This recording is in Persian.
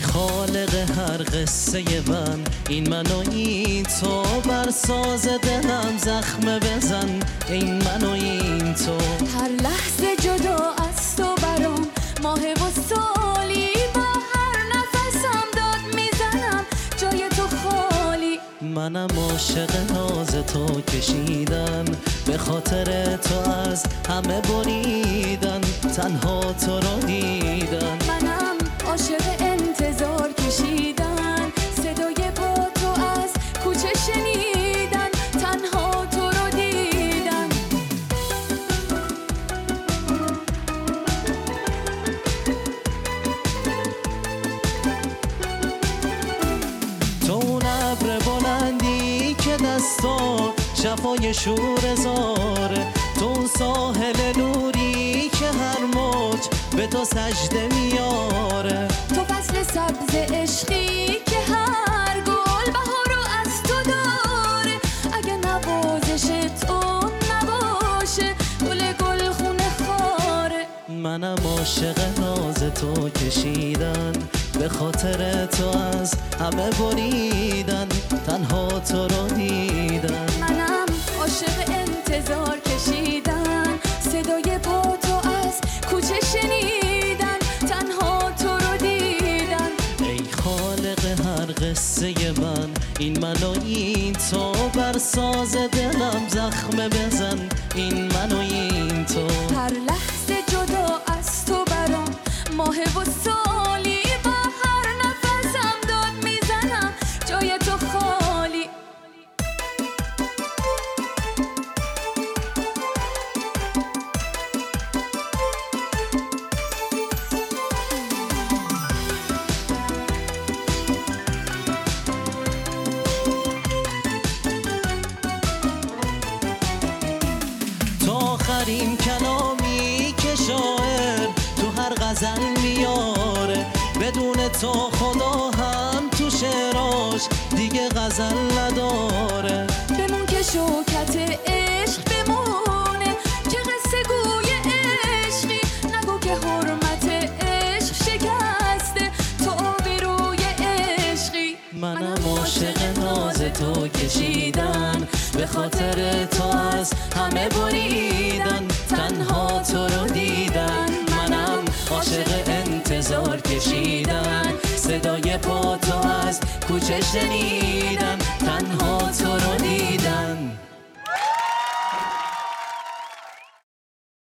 خالق هر قصه من، این من و این تو، بر ساز دلم زخم بزن، این من و این تو. هر لحظه جدا از تو برام ماه و سالی، با هر نفسم داد میزنم جای تو خالی. منم عاشق ناز تو کشیدن، به خاطر تو از همه بریدن، تنها تو رو دیدن. منم عاشق انتظار کشیدن، صدای پا تو از کوچه شنیدن، تنها تو رو دیدن. تو اون ابر بلندی که دستات شفای شور زاره، تو اون ساحل نوری که هر موج به تو سجده میاره. تو فصل سبز عشقی که هر گل بهارو از تو داره، اگه نوازش تو نباشه گل خونه خاره. منم عاشق ناز تو کشیدن، به خاطر تو از همه بریدن، تنها تو رو دیدن. منم عاشق انتظار کشیدن، صدای پا تو از کوچه شنیدن، تنها تو رو دیدن. ای خالق هر قصه من، این من و این تو، بر ساز دلم زخم بزن، این من و این تو. هر لحظه جدا از تو برام ماه و سالی، با هر نفسم داد میزنم جای تو خالی. تو آخرین کلامی که شاعر تو هر غزل میاره، بدون تو خدا هم تو شعراش دیگه غزل نداره. بمون که شوکت عشق بمونه، که قصه گوی عشقی، نگو که حرمت عشق شکسته، تو آبروی عشقی. منم عاشق ناز تو کشیدن، به خاطر تو از همه بریدن، تنها تو رو دیدن. منم عاشق انتظار کشیدن، صدای پا تو از کوچه شنیدن.